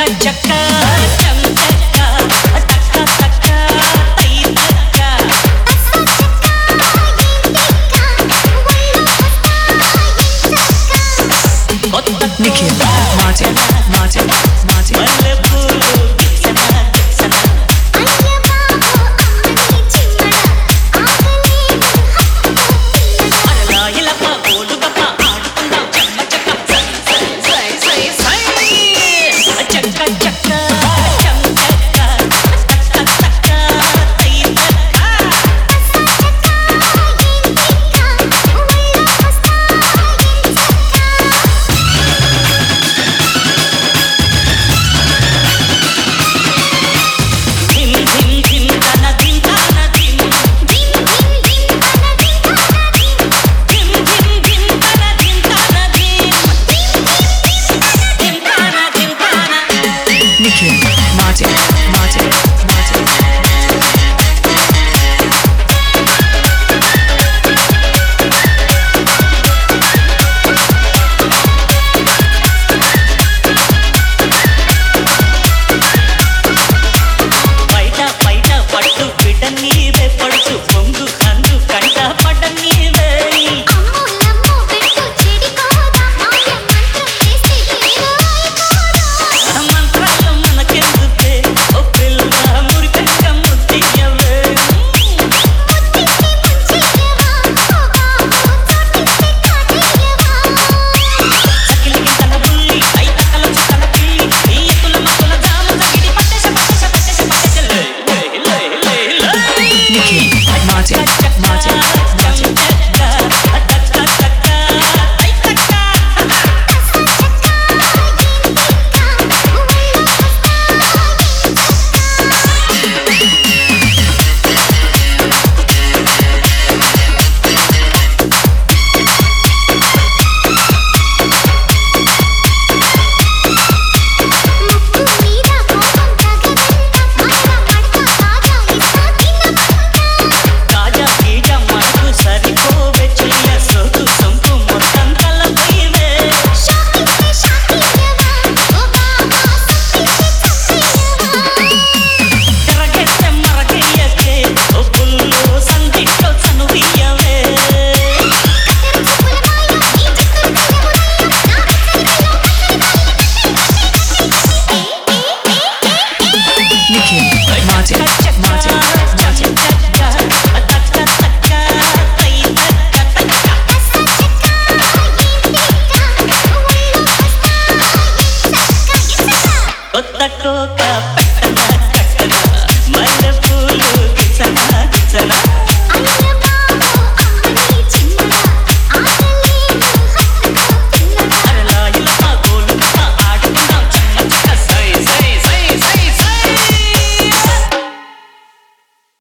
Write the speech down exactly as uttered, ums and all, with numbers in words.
Nikhil, Martin, Martin, Martin. Nikhil, Martin, Martin, Martin. బయట బయట పట్టు బిడ్డ నీవే పడుచు పొంగు కందు కంట పడ్డ నీవే మంత్రాలు మనకెందుకే ఓ పిల్ల మురి పెంక ముద్దియవే సకిలికి తన బుల్లి ఐ తక్కల చుక్కల పిల్లి ఈ ఎత్తుల మక్కుల జాము తగిడి పట్టేస పట్టేస పట్టేస పట్టేస లే లే లే లే Nikhil, Martin, Martin, Martin. తాజా గీజ మనకు సరిపోవే చెయ్య సోకు సొంపు మొత్తం కలపైవే తిరగేస్తే మరగయ్యకే ఓ పుల్లు సందిట్లో చనువియవే Nikhil, Martin, Martin, Martin. కొత్త టోక